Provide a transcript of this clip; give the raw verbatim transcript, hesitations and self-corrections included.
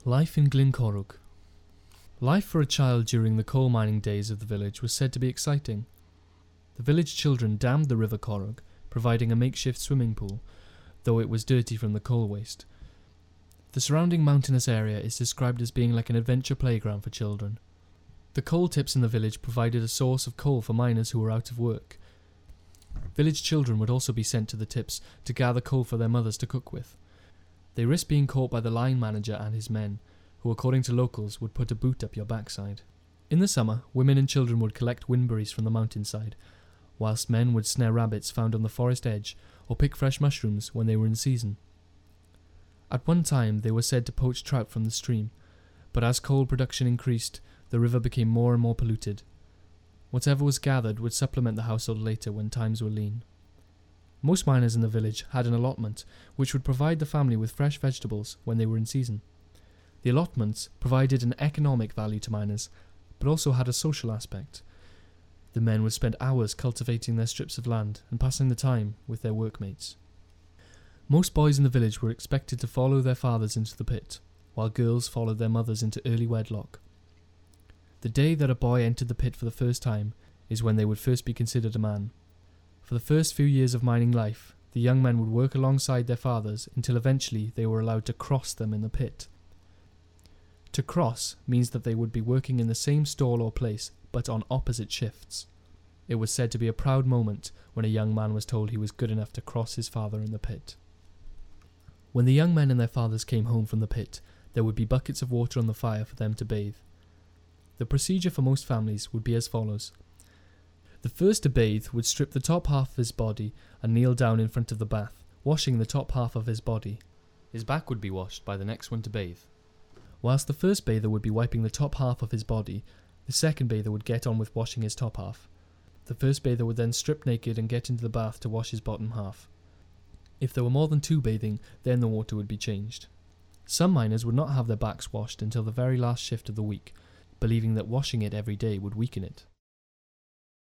Life in Glencorrwg. Life for a child during the coal mining days of the village was said to be exciting. The village children dammed the River Corrwg, providing a makeshift swimming pool, though it was dirty from the coal waste. The surrounding mountainous area is described as being like an adventure playground for children. The coal tips in the village provided a source of coal for miners who were out of work. Village children would also be sent to the tips to gather coal for their mothers to cook with. They risked being caught by the line manager and his men, who according to locals would put a boot up your backside. In the summer, women and children would collect windberries from the mountainside, whilst men would snare rabbits found on the forest edge or pick fresh mushrooms when they were in season. At one time they were said to poach trout from the stream, but as coal production increased, the river became more and more polluted. Whatever was gathered would supplement the household later when times were lean. Most miners in the village had an allotment, which would provide the family with fresh vegetables when they were in season. The allotments provided an economic value to miners, but also had a social aspect. The men would spend hours cultivating their strips of land and passing the time with their workmates. Most boys in the village were expected to follow their fathers into the pit, while girls followed their mothers into early wedlock. The day that a boy entered the pit for the first time is when they would first be considered a man. For the first few years of mining life, the young men would work alongside their fathers until eventually they were allowed to cross them in the pit. To cross means that they would be working in the same stall or place, but on opposite shifts. It was said to be a proud moment when a young man was told he was good enough to cross his father in the pit. When the young men and their fathers came home from the pit, there would be buckets of water on the fire for them to bathe. The procedure for most families would be as follows. The first to bathe would strip the top half of his body and kneel down in front of the bath, washing the top half of his body. His back would be washed by the next one to bathe. Whilst the first bather would be wiping the top half of his body, the second bather would get on with washing his top half. The first bather would then strip naked and get into the bath to wash his bottom half. If there were more than two bathing, then the water would be changed. Some miners would not have their backs washed until the very last shift of the week, believing that washing it every day would weaken it.